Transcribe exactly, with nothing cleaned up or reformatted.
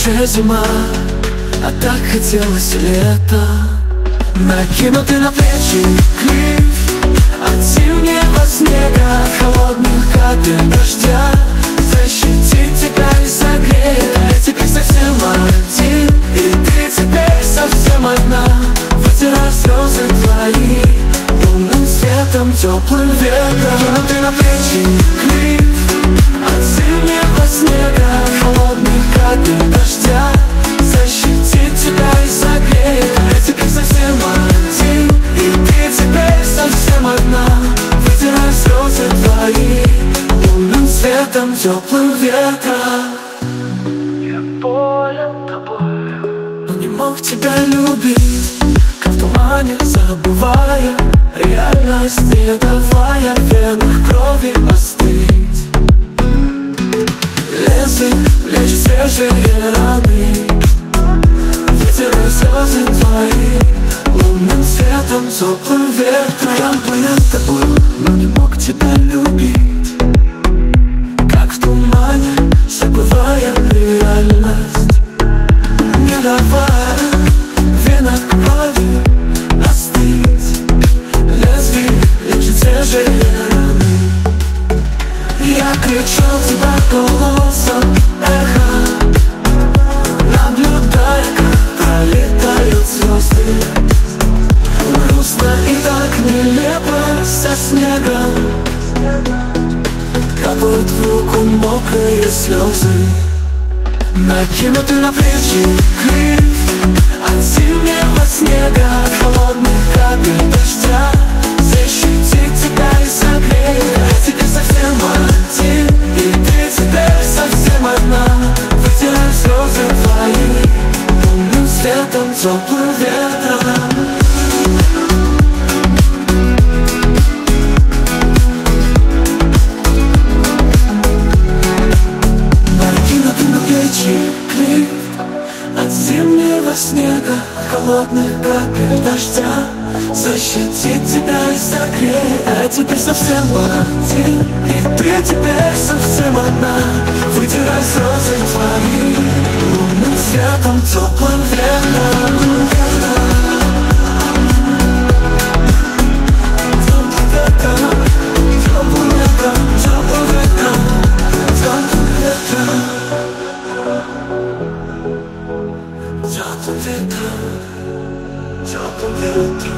горячая зима, а так хотелось лета. Накинутый на плечи клиф от зимнего снега, холодных капель дождя, защитит тебя и согреет. Я теперь совсем один, и ты теперь совсем одна. Вытирай слезы твои лунным светом, теплым ветром. Накинутый на плечи клиф от зимнего снега, холодных капель дождя, защитит тебя и согреет. Я теперь совсем один, и ты теперь совсем одна. Вытирай слезы твои лунным светом, теплым ветром. Я болен тобой, но не мог тебя любить, как в тумане забывая реальность, не давая в венах крови остыть. Лезли в плечи свежие раны, вытирай слезы твои лунным светом, теплым ветром. Я болен тобой, но не мог тебя любить, как в тумане забывая реальность, не давая в венах крови остыть. Лезвие лечит свежие раны. Я кричу в тебя голосом эхо, наблюдая, как пролетают звезды. Грустно и так нелепо со снегом, капают в руку мокрые слезы. Накинуты на плечи клиф от зимнего снега, холодных капель дождя, защитит тебя и согреет. Я теперь совсем один, и ты теперь совсем одна. Вытирай слезы твои лунным светом, теплым ветром. Накинуты на плечи клиф от зимнего снега, холодных капель дождя, защитит тебя и согреет. Я теперь совсем один, и ты теперь совсем одна. Вытирай слезы твои лунным светом, теплым ветром. Теплым ветром, теплым ветром, теплым ветром, теплым ветром, теплым ветром.